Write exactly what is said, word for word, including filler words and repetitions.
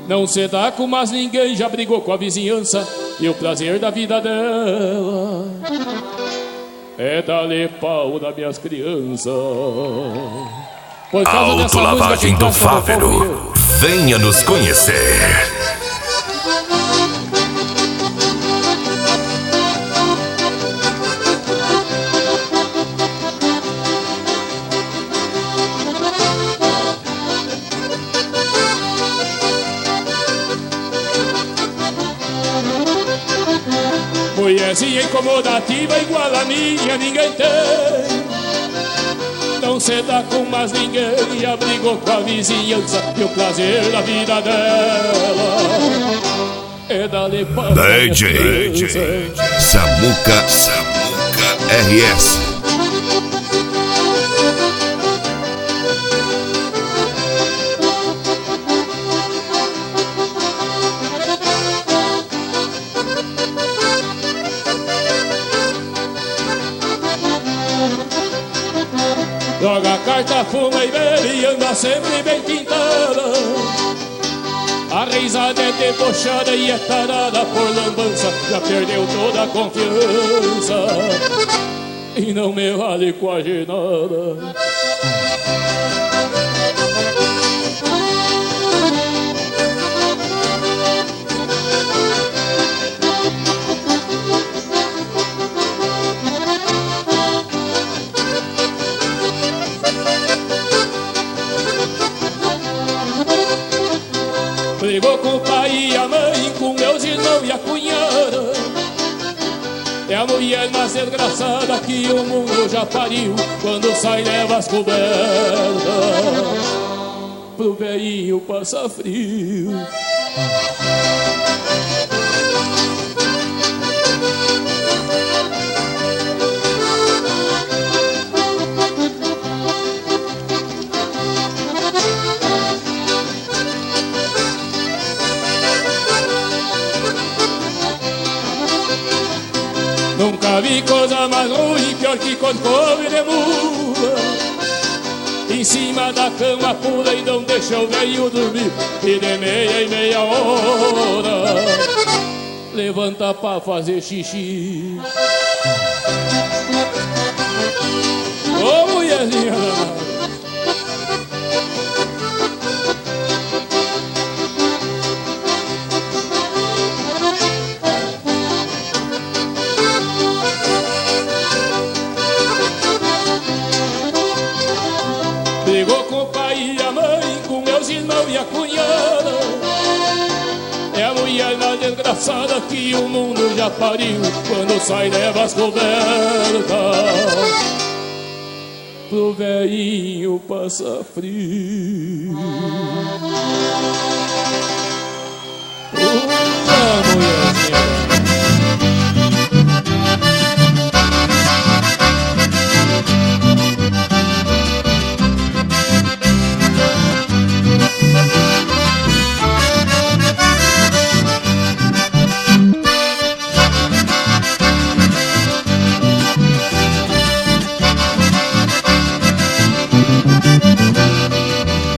Não se dá com mais ninguém, já brigou com a vizinhança. E o prazer da vida dela é dar-lhe pau nas minhas crianças. Por causa dessa Autolavagem do Fávero. Venha nos conhecer. Mulherzinha incomodativa igual a minha ninguém tem. Não se dá com mais ninguém e abrigou com a vizinhança. E o prazer da vida dela é dar-lhe pau. D J Samuca, Samuca R S. Joga carta, fuma e bebe e anda sempre bem pintada. A risada é debochada e é tarada por lambança. Já perdeu toda a confiança e não me vale quase nada. Brigou com o pai e a mãe, com meus irmãos e a cunhada. É a mulher mais desgraçada que o mundo já pariu. Quando sai leva as cobertas, pro velhinho passa frio. Nunca vi coisa mais ruim, pior que quando come de mula. Em cima da cama pula e não deixa o velho dormir. E de meia em meia hora levanta pra fazer xixi. Ô mulherzinha, brigou com o pai e a mãe, com meus irmãos e a cunhada. É a mulher mais desgraçada que o mundo já pariu. Quando sai leva as cobertas, pro velhinho passa frio. Oh,